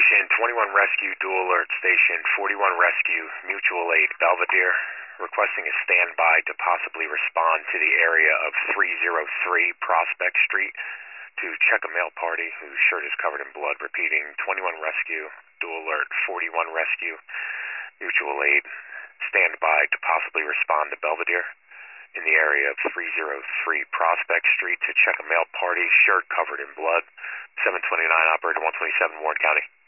Station 21 Rescue, dual alert Station 41 Rescue, mutual aid Belvedere, requesting a standby to possibly respond to the area of 303 Prospect Street to check a male party whose shirt is covered in blood. Repeating, 21 Rescue, dual alert 41 Rescue, mutual aid, standby to possibly respond to Belvedere in the area of 303 Prospect Street to check a male party, shirt covered in blood. 729 operator 127 Warren County.